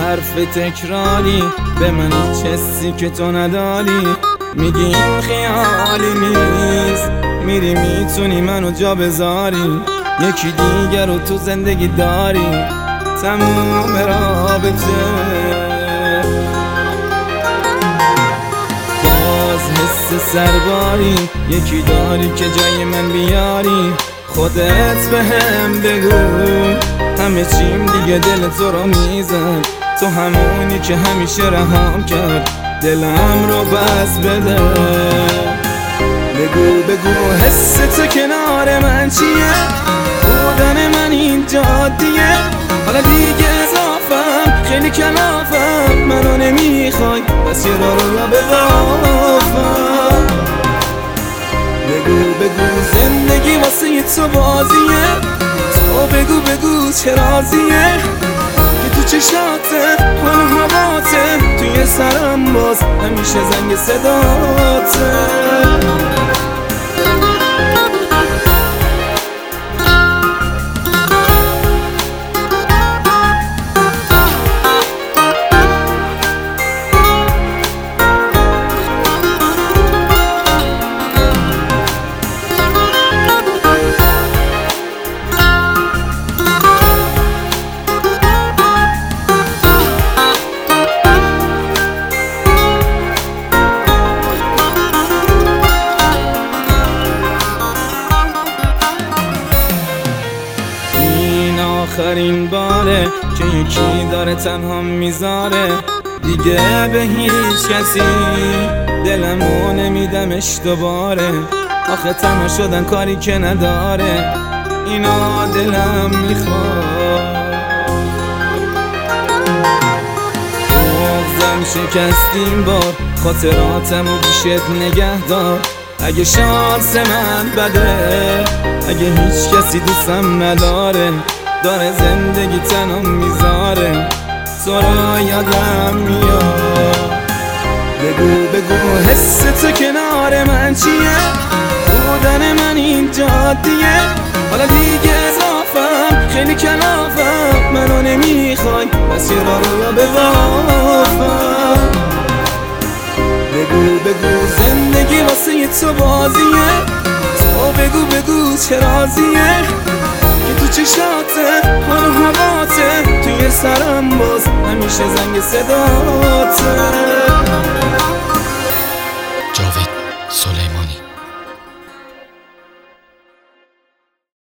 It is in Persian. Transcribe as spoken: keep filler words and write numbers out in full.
حرف تکراری به من هیچ حسی که تو نداری. میگی این خیالی نیست، میری میتونی منو جا بذاری. یکی دیگر رو تو زندگی داری، تموم رابطه. باز حس سرباری یکی داری که جای من بیاری. خودت به هم بگو همه چیم دیگه دل تو رو میزد. تو همونی که همیشه رهام کرد، دلم رو بس بده. بگو بگو حس تو کنار من چیه؟ بودن من این جادیه. حالا دیگه اضافم خیلی کلافم، منو نمیخوای بس یه راه رو ببافم. بگو بگو زندگی واسه تو بازیه. تو بگو بگو چه رازیه که تو چشاته من هواته. توی سرم باز همیشه زنگ صداته. آخرین باره که یکی داره تنها میذاره. دیگه به هیچ کسی دلمو نمیدمش دوباره. آخه تنها شدن کاری که نداره، اینا دلم میخواد. بغضم شکستیم بار، خاطراتمو بیشت نگه دار. اگه شانس من بده، اگه هیچ کسی دوستم نداره، داره زندگی تنم میذاره، تو را یادم میاد. بگو بگو حس تو کنار من چیه؟ بودن من این جادیه. حالا دیگه اضافم خیلی کلافم، منو نمیخوای بس یه راه رو ببافم. بگو بگو زندگی واسه تو بازیه. تو بگو بگو چه رازیه که تو چشاته من هواته. توی سرم باز همیشه زنگ صداته. جاوید سلیمانی.